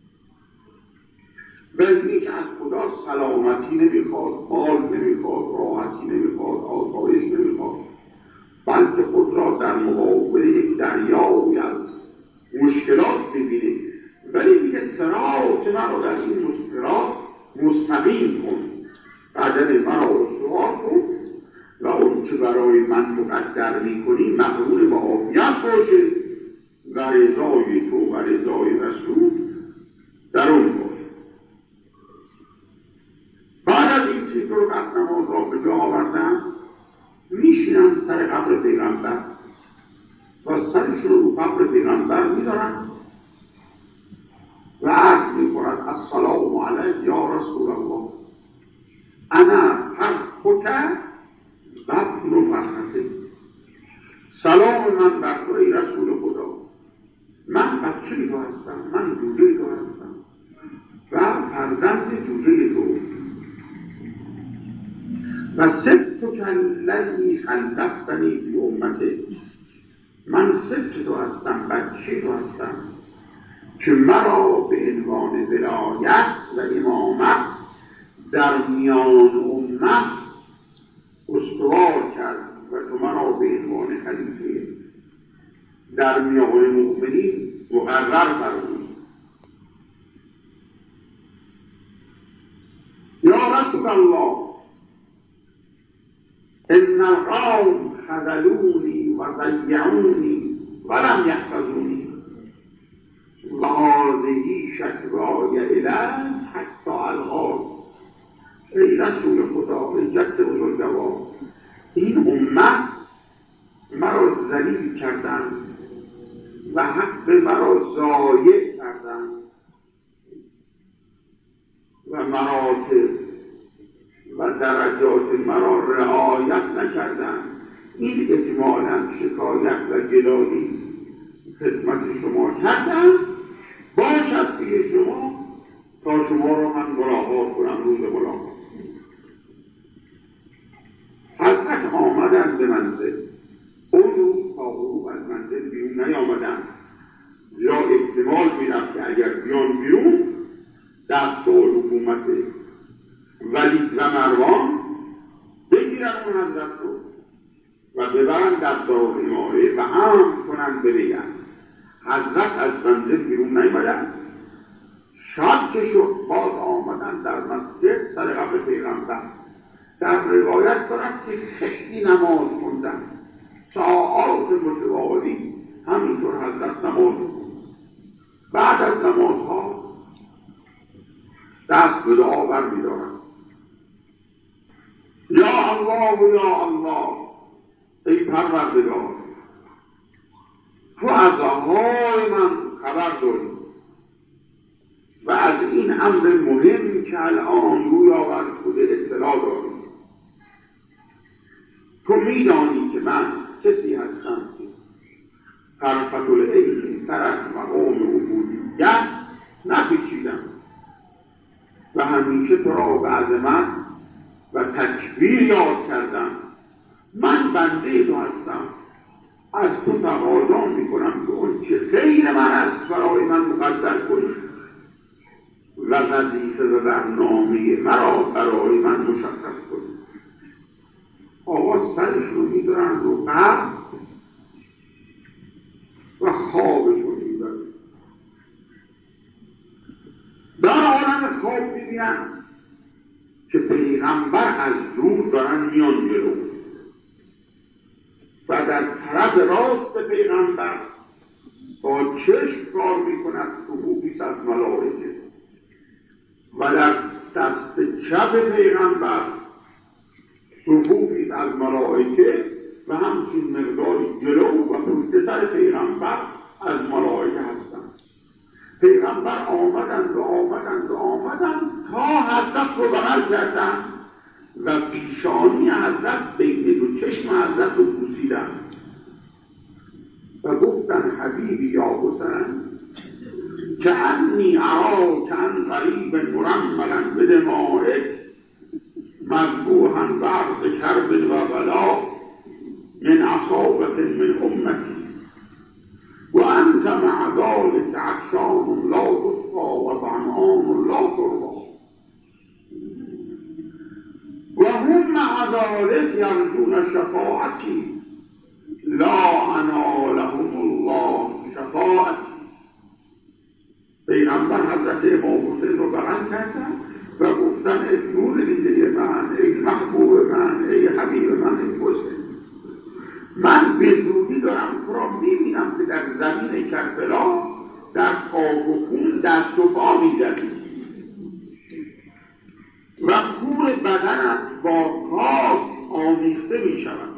بلکه که از خدا سلامتی نمیخواد، مال نمیخواد، راحتی نمیخواد، آسایش نمیخواد، بلکه خود را در مقابل یک دریای از مشکلات ببینه، ولی میگه صراط مرا در این مشکلات مستقیم کن، بدن مرا استوار کن و اون چه برای من مقدر میکنی مقرون با عافیت باشه و رضای تو و رضای رسول در اون باشه. بعد از این چیز رو قبل نماز را به جا آوردن میشینن سر قبر پیغمبر و سرشون رو قبر پیغمبر میدارن و عرض میکنن السلام علیک یا رسول الله انا حرفک بطن فرحته. سلام من بر تو ای رسول خدا، من بچه تو هستم، من جوجه تو هستم و فرزند جوجه تو و سبت کلنی خلفتنی بی امته. من سبت تو هستم، بچه تو هستم که مرا به عنوان ولایت و امامت در میان امت استوار کرد و تو مرا به عنوان خلیفه در میان مؤمنین مقرر فرمودی. یا رسول الله ان القوم خذلونی و ضیعونی ولم یحفظونی و هذه شکوای الیک حتی الغار. ای رسول خدا، ای جد بزرگوار، این امت مرا ذلیل کردند و حق مرا ضایع کردند و مراتب و درجات مرا رعایت نکردند. این اجمالا شکایت و گلایی خدمت شما کردم، باشد پیش شما تا شما را من ملاقات کنم روز ملاقات. حضرت آمدن به منزل، اون روز تا غروب از منزل بیرون نیامدن، یا احتمال میرفت که اگر بیان بیرون دستور حکومت ولید و مروان بگیرن اون حضرت رو و ببرن در دار اماره و امر کنن ببگن. حضرت از منزل بیرون نیامدن. شب که شد باز آمدن در مسجد سر قبر پیغمبر. در روایت دارد که خیلی نماز خوندن، ساعات متوالی همینطور حضرت نماز خوند. بعد از نمازها دست به دعا بر می‌دارن. یا الله یا الله، ای پروردگار تو از حال من خبر داری و از این امر مهم که الان روی آورد شده اطلاع داری. تو میدانی که من کسی هستم که طرفت العین سر از مقام عبودیت نپیچیدم و همیشه تو را به عظمت و تکبیر یاد کردم. من بنده تو هستم، از تو تقاضا میکنم که اون چه خیر من است برای من مقدر کنی و وظیفه و برنامه مرا برای من مشخص کنی. آقا سرش رو میدارن رو قبل و خوابش رو میدارن. در عالم خواب میبینن که پیغمبر از دور دارن میان جلو و در طرف راست پیغمبر با چشم کار میکند صفوفی از ملائکه و در دست چپ پیغمبر صفوفی از ملائکه و همچین مقداری جلو و پشت سر پیغمبر از ملائکه هستند. پیغمبر آمدند و آمدند و آمدند تا حضرت رو بغل کردند و پیشانی حضرت بین دو چشم حضرت رو بوسیدند و گفتن حبیبی یا حسین که انی ارا که ان غریب مرملا بدمائک مذبوحا بعض کرب و بلا من اصابت من امتی و انت مع ذلك عطشان لا تسقى و ظمآن لا تروى و هم مع ذلك یرجون شفاعتی لا انالهم الله شفاعتی. پیغمبر حضرت امام حسین رو بغل کردن و گفتن ای نور دیده من، ای محبوب من، ای حبیب من، ای حسین، من به زودی دارم تو را میبینم که در زمین کربلا در آب و خون دست و پا میزدی و خون بدنت با خاک آمیخته میشود.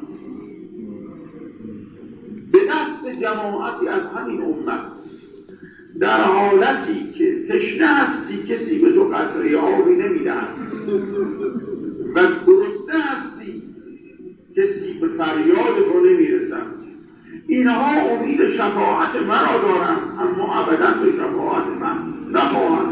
به دست جماعتی از همین امت در حالتی که تشنه هستی کسی به تو قطره آبی نمیدهد و گرسنه هستی کسی به فریاد تو نمیرسد. اینها امید شفاعت مرا دارند اما ابدا به شفاعت من نخواهند.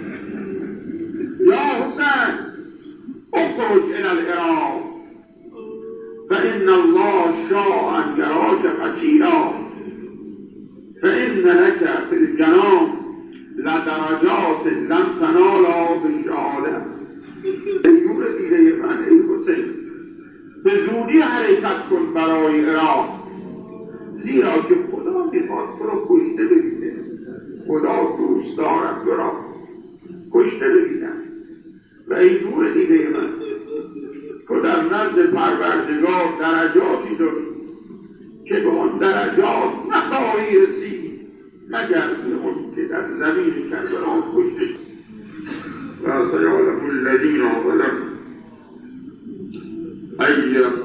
یا حسین اخرج الی العراق فان الله شاء ان یراک قتیلا فان لك فی الجنان لدرجات لم تنالا بالشهاده. ای نور دیده من، ای حسین، به زودی حرکت کن برای عراق، زیرا که خدا میخواد تو رو کشته ببینه. خدا دوست دارد تو را کشته ببینه. و ای نور دیده من، تو در نزد پروردگار درجاتی داری که به آن درجات نخواهی رسید مگر به اون که در زمین کربلا کشته شد. و سیعلم الذین ظلموا ای